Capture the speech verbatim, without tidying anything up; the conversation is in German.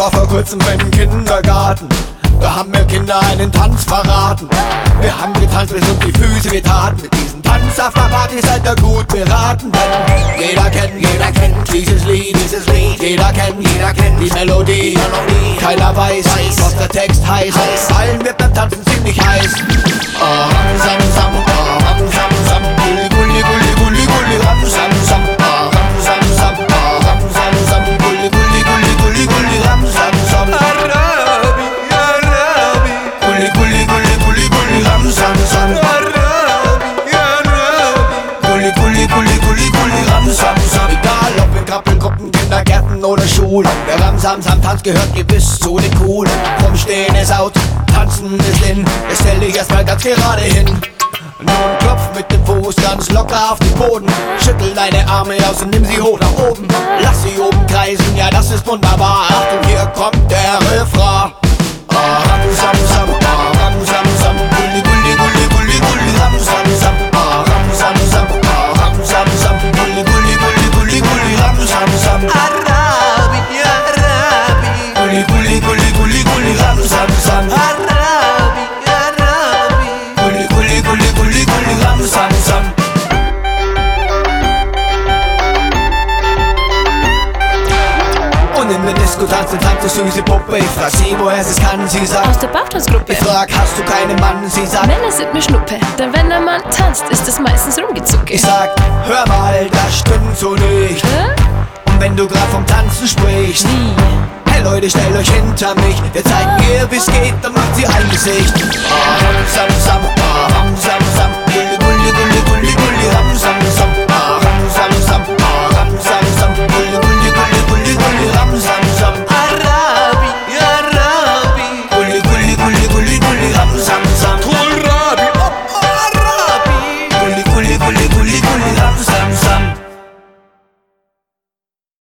war vor kurzem im Kindergarten. Da haben mir Kinder einen Tanz verraten. Wir haben getanzt bis uns die Füße wehtaten. Mit diesem Tanz auf der Party seid ihr gut beraten. Denn jeder kennt, jeder kennt dieses Lied, dieses Lied. Jeder kennt, jeder kennt die Melodie, Melodie. Keiner weiß, weiß, was der Text heißt. heißt. Allen wird beim Tanzen ziemlich heiß. Oh, ram, sam, sam, oh, ram, sam, sam. Gulli, gulli, gulli, gulli, gulli, ram, sam, sam. Oh, ram, sam, sam, oh, ram, sam, sam. Gulli, gulli, gulli, gulli, gulli, ram, sam, sam. Arabi, Arabi. Gulli, gulli, gulli, gulli, gulli, ram, sam, sam. Arabi, Arabi. Gulli, gulli, gulli, gulli, gulli, ram, sam, sam. Egal ob in Krabbelgruppen, Kindergärten oder Schulen, der Ram-Sam-Sam-Tanz gehört gewiss zu den Coolen. Rumstehen ist out, tanzen ist in. Jetzt stell dich erstmal ganz gerade hin. Nun klopf mit dem Fuß ganz locker auf den Boden. Schüttel deine Arme aus und nimm sie hoch nach oben. Lass sie oben kreisen, ja das ist wunderbar. Achtung, hier kommt der Refrain. Oh, ram, sam, sam, oh, ram, sam, sam. Gulli, gulli, gulli, gulli, gulli, ram, sam, sam. Oh, ram, sam, sam, oh, ram, sam, sam. Gulli, gulli, gulli, gulli, gulli, ram, sam, sam. Arabi, Arabi. Gulli, gulli, gulli, gulli, gulli, ram, sam, sam. Arabi, Arabi. Gulli, gulli, gulli, gulli, gulli, ram, sam, sam. Und in der Disco tanzt eine tante süße Puppe. Ich frag sie, woher sie es kann, sie sagt aus der Bauchtanzgruppe. Ich frag, hast du keinen Mann? Sie sagt, Männer sind mir Schnuppe, denn wenn der Mann tanzt, ist es meistens rumgezucke. Ich sag, hör mal, das stimmt so nicht. Hä? Und wenn du grad vom Tanzen sprichst, Wie? hey Leute, stellt euch hinter mich. Wir zeigen ihr, wie's geht, dann macht sie ein Gesicht. Oh, ram, sam, sam, oh,